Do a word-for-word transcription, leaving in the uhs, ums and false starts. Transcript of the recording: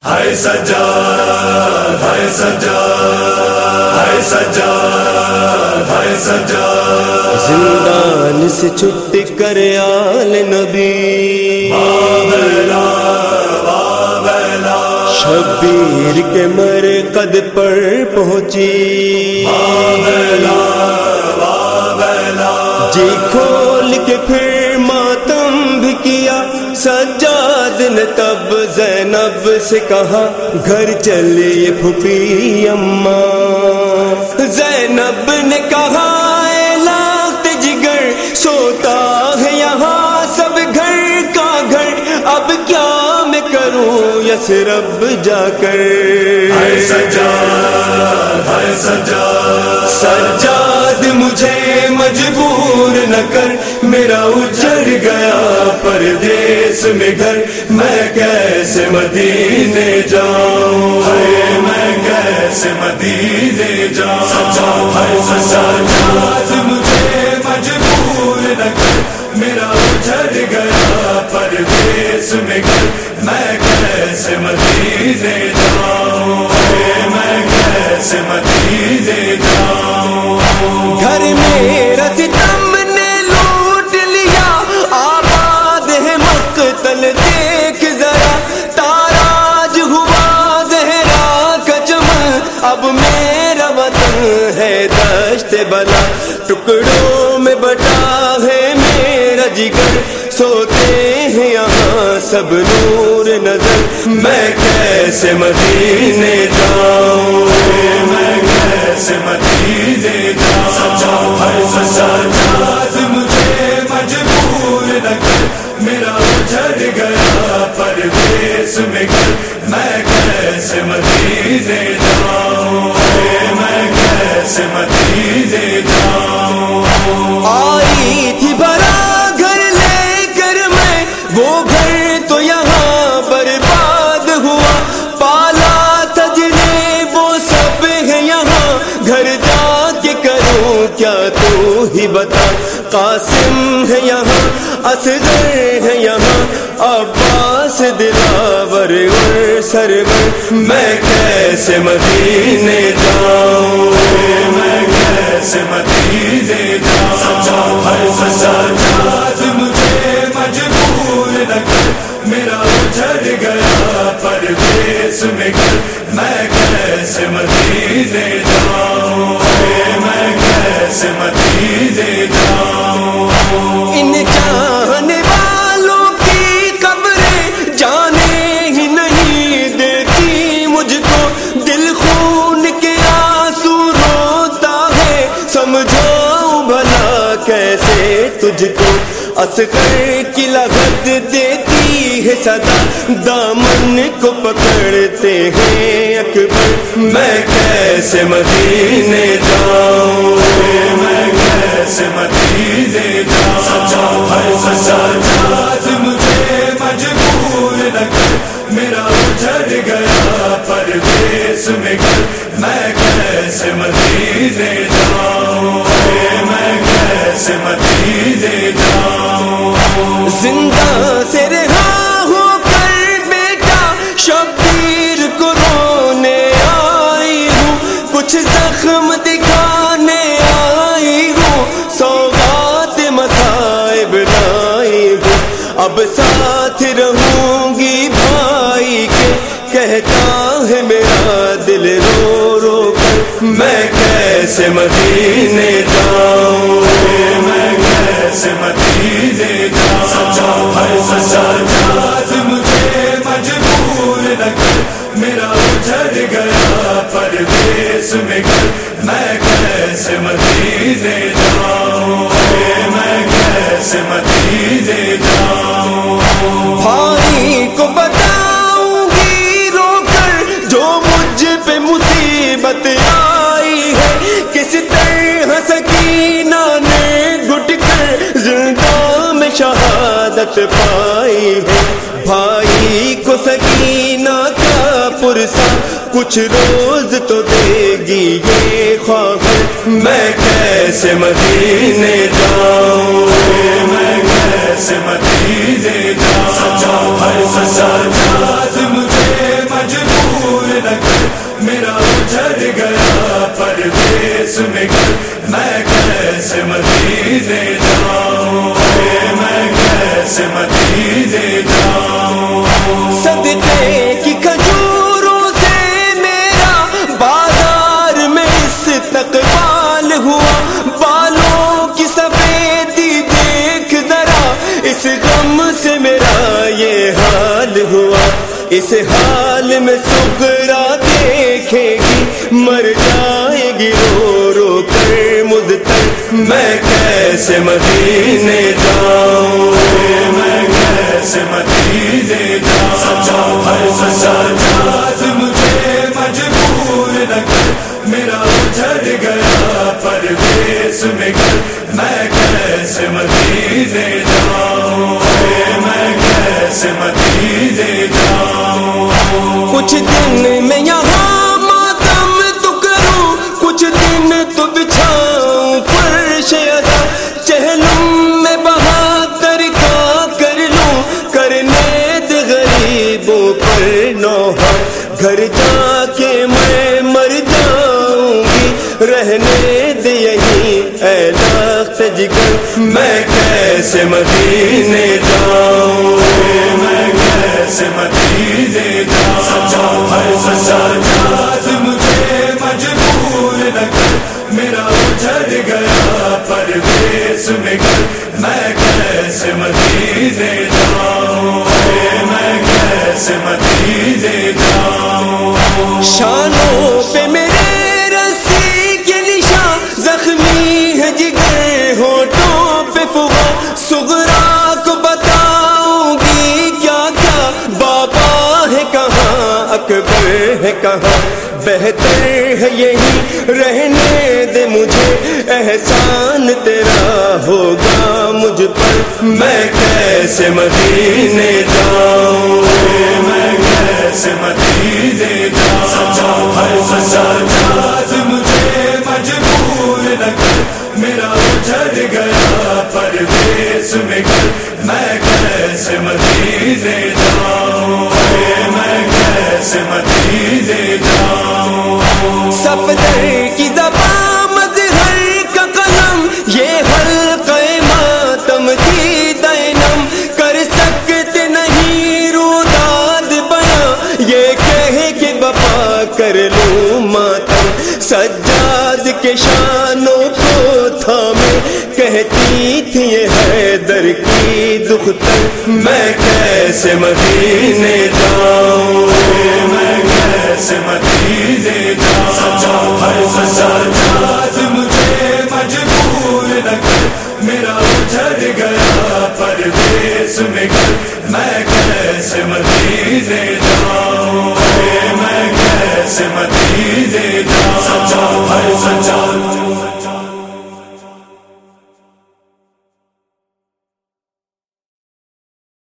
ہائے سجاد ہائے سجاد ہائے سجاد ہائے سجاد زندان سے چھٹ کر آل نبی بابلا بابلا شبیر کے مرقد پر پہنچی بابلا بابلا جی کھول کے پھر ماتم بھی کیا سجاد نے تب زینب سے کہا گھر چلیے پھوپھی اماں زینب نے کہا اے لاخت جگر سوتا ہے یہاں سب گھر کا گھر اب کیا میں کروں یثرب جا کر ہائے سجاد ہائے سجاد سجاد مجھے مجبور نہ کر میرا اجڑ گیا پردیس میں گھر میں کیسے مدینے جاؤں ہائے میں کیسے مدینے جاؤں سجاد ہائے سجاد مجھے مجبور نہ کر میرا اجڑ گیا پردیس میں گھر میں کیسے مدینے جاؤں ہائے میں کیسے مدینے جاؤں گھر میرا ستم نے لوٹ لیا آباد ہے مقتل دیکھ ذرا تاراج ہوا زہرا کا چمن اب میرا وطن ہے دشت بلا ٹکڑوں میں بٹا ہے میرا جگر سوتے ہیں یہاں سب نور نظر میں کیسے مدینے جاؤں میں کیسے مدینے جاؤں سجاد ہائے سجاد مجھے مجبور نہ کر میرا اجڑ گیا پردیس میں گھر میں کیسے مدینے جاؤں میں کیسے مدینے جاؤں آئی تھی بھرا گھر لے کر میں وہ گھر تو یہاں برباد ہوا پالا تھا جنہیں وہ سب ہے یہاں گھر جا کے کروں کیا تو ہی بتا قاسم ہے یہاں اصغر ہے یہاں عباس دلاور اور سرور میں کیسے مدینے جاؤں میں کیسے مدینے جاؤں سجاد ہائے سجاد مجھے مجبور نہ کر میرا اجڑ گیا پردیس میں گھر میں کیسے مدینے جاؤں میں کیسے مدینے جاؤں ان چاہنے والوں کی قبریں جانے ہی نہیں دیتی مجھ کو دل خون کے آنسو روتا ہے سمجھاؤں بھلا کیسے تجھ کو اصغر کی لغت دیتی ہے صدا دامن کو پکڑتے ہیں اکبر میں کیسے مدینے جاؤں میں کیسے مدینے جاؤں سجاد ہائے سجاد مجھے مجبور نہ کر میرا اجڑ گیا پردیس میں گھر میں کیسے مدینے جاؤں میں کیسے مدینے جاؤں زندہ سے رہا ہو کر بیٹا شبیر کو رونے آئی ہوں کچھ زخم دکھانے آئی ہوں سوغات مصائب لائی ہوں اب ساتھ رہوں گی بھائی کے کہتا ہے میرا دل رو رو کر میں کیسے مدینے جاؤں میں کیسے مدینے جاؤں سجاد ہائے سجاد مجھے مجبور نہ کر میرا اجڑ گیا پردیس میں گھر میں کیسے مدینے جاؤں میں کیسے مدینے جاؤں بھائی کو بتاؤں گی رو کر جو مجھ پہ مصیبت آئی ہے کس طرح سکینہ نے گھٹ کر زندہ میں شہادت پائی ہے بھائی کو سکینہ کا پرسا کچھ روز تو دے گی یہ خواہر میں کیسے مدینے جاؤں میں کیسے مدینے جاؤں سجاد ہائے سجاد مجھے مجبور اس حال میں سغرا دیکھے گی مر جائے گی رو رو کر مضطر میں کیسے مدینے جاؤں میں کیسے مدینے جاؤں سجا ہر سجاد مجھے مجبور نہ کر میرا اجڑ گیا پرویز میں گھر میں کیسے مدینے جاؤں میں کیسے مدینے جاؤں کچھ دن میں یہاں ماتم تو کروں کچھ دن تو بچھاؤں فرش ادا چہلم میں بہادر کا کر لوں کرنے دے غریبوں پر نوحہ گھر جا کے میں مر جاؤں گی رہنے دے یہیں اے لخت جگر میں کیسے مدینے جاؤں میں کیسے مدینے جاؤں سجا ہر سجاد مجھے مجبور نہ کر میرا اجڑ گیا پرویز میں گھر میں کیسے مدینے جاؤں میں کیسے مدینے جاؤں شانوں پہ میرے رسی کے نشان زخمی ہے جگر ہونٹوں پہ فغا صغرا کو بتاؤں گی کیا کیا بابا ہے کہاں اکبر ہے کہاں بہتر ہے یہی رہنے دے مجھے احسان تیرا ہوگا مجھ پر میں کیسے مدینے جاؤں میں کیسے مدینے جاؤں سجا ہر سجاد مجھے مجبور نہ کر میرا اجڑ گیا پرویز میں گھر میں کیسے مدینے جاؤں میں کیسے مدینے جاؤں صفدر کی زبان مظہر کا قلم یہ حلقہ ماتم کی دینم کر سکتے نہیں روداد بیاں یہ کہے کہ بپا کر لوں ماتم سجاد کے شانوں کو تھامے کہتی تھی یہ حیدر کی دختر میں کیسے مدینے جاؤں میں کیسے مدینے جاؤں سجا ہر سجاد مجھے مجبور نہ کر میرا اجڑ گیا پرویز میں گھر میں کیسے مدینے جاؤں میں کیسے مدینے جاؤں سجا ہر